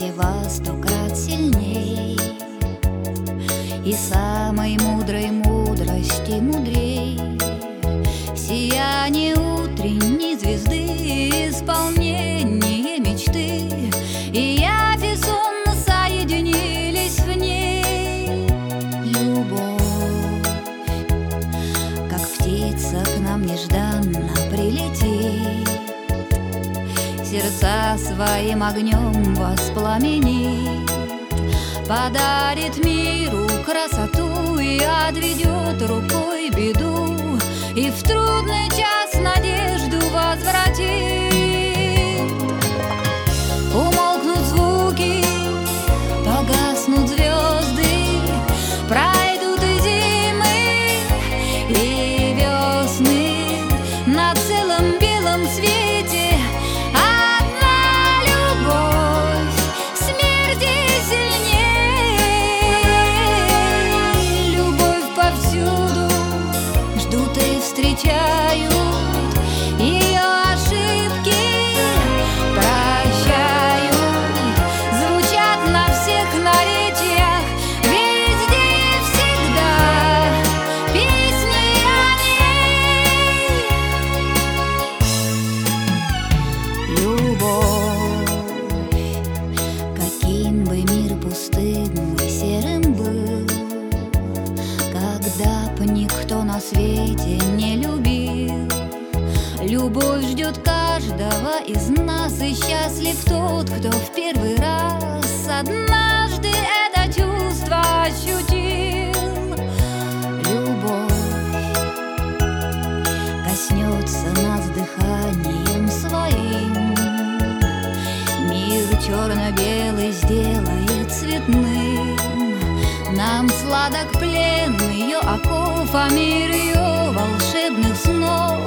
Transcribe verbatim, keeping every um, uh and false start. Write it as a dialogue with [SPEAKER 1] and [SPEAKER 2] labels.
[SPEAKER 1] счастье во сто крат сильней, и самой мудрой мудрости мудрей сияние утренней звезды, исполнение мечты, и явь и сон соединились в ней. Любовь, как птица, к нам нежданно прилетит, сердца своим огнем воспламенит, подарит миру красоту и отведет рукой беду, и в трудный час надежду возвратит. Умолкнут звуки, погаснут звезды, пройдут и зимы, и весны. На целом белом свете одна любовь смерти сильней. Любовь повсюду ждут и встречают, ее ошибки прощают, звучат на всех наречиях, везде и всегда песни о ней. Любовь, каким бы мир пустым и серым был, когда б никто на свете не любил, любовь ждет каждого из нас, и счастлив тот, кто в первый раз однажды это чувство ощутил. Любовь коснется нас дыханием своим, мир черно-белый сделает цветным. Нам сладок плен ее оков, а мир ее волшебных снов